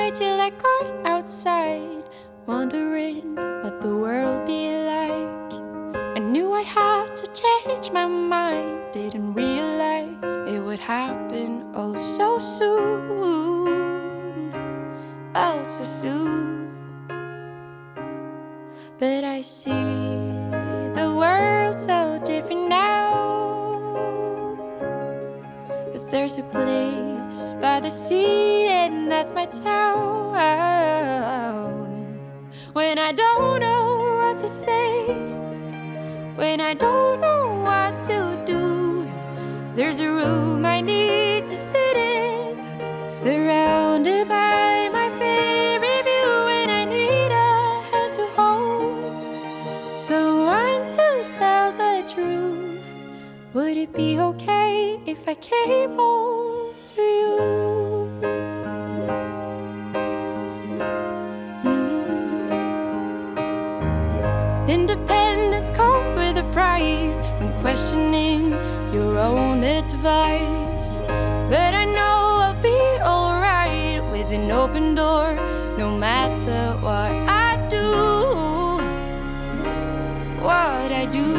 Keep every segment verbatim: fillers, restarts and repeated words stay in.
night till I got outside, wondering what the world be like. I knew I had to change my mind, didn't realize it would happen all so soon, all so soon. But I see the world so different now. But there's a place by the sea, and that's my town. When I don't know what to say, when I don't know what to do, there's a room I need to sit in, surrounded by my favorite view, and I need a hand to hold, someone to tell the truth. Would it be okay if I came home to you? Independence comes with a price when questioning your own advice. But I know I'll be alright with an open door, no matter what I do, what I do.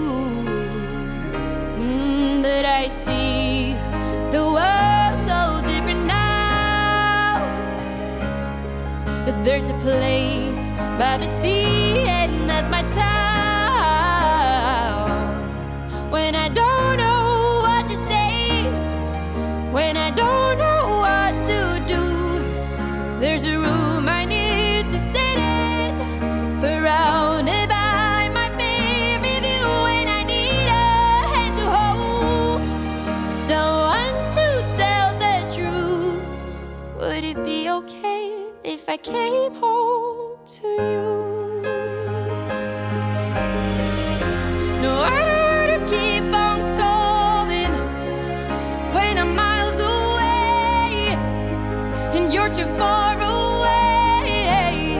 Mm, but I see the world so different now. But there's a place by the sea, and that's my town. When I don't know what to say, when I don't know what to do, there's a room I need to sit in, surrounded by my favorite view, and I need a hand to hold, someone to tell the truth. Would it be okay if I came home to you? No, I don't wanna keep on going when I'm miles away and you're too far away.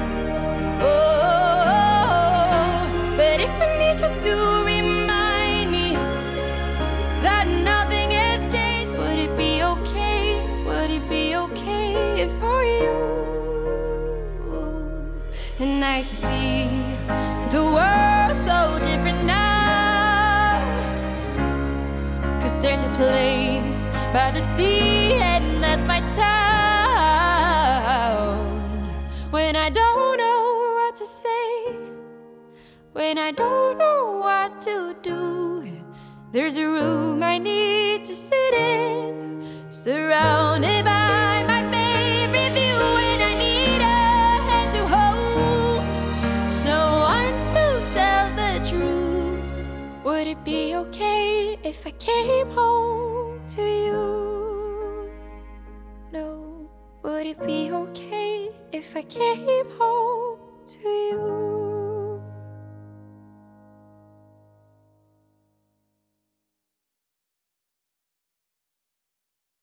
Oh, but if I need you to remind me that nothing has changed, would it be okay? Would it be okay for you? And I see the world so different now, 'cause there's a place by the sea, and that's my town. When I don't know what to say, when I don't know what to do, there's a room I need to sit in, surrounded by my favorite view, and I need a hand to hold, someone to tell the truth. Would it be okay if I came home to you? No, would it be okay if I came home to you?